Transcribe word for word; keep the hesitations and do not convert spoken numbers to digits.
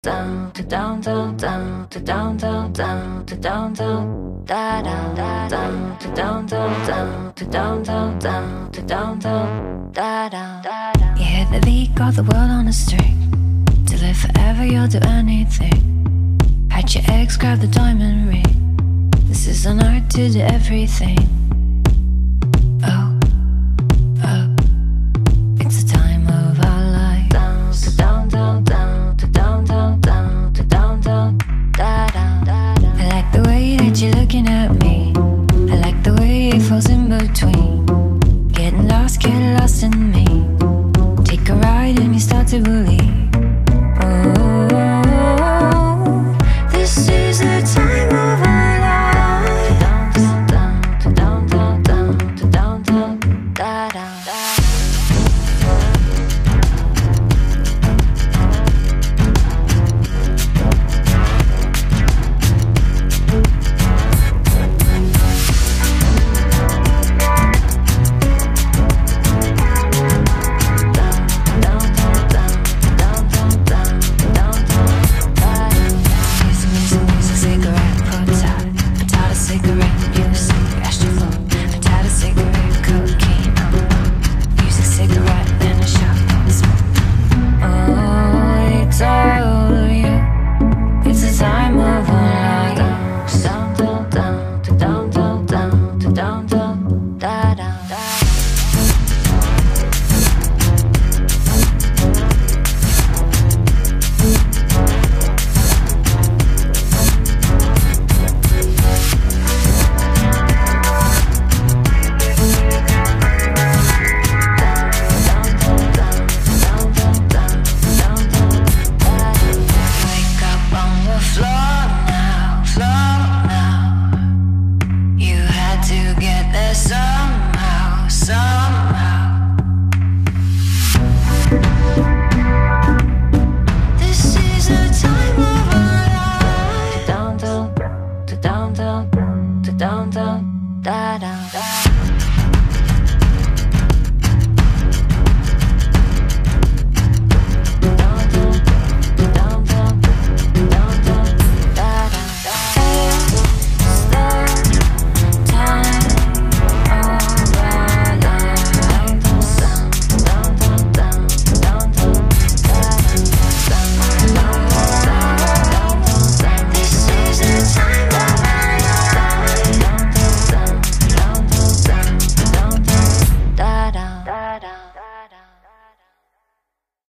down to downtown, down to downtown, down to downtown, da down, da down to downtown, down to downtown, down to downtown, da down, da down. You hit the beat, got the world on a string. To live forever, you'll do anything. Had your ex grab the diamond ring. This is an art to do everything.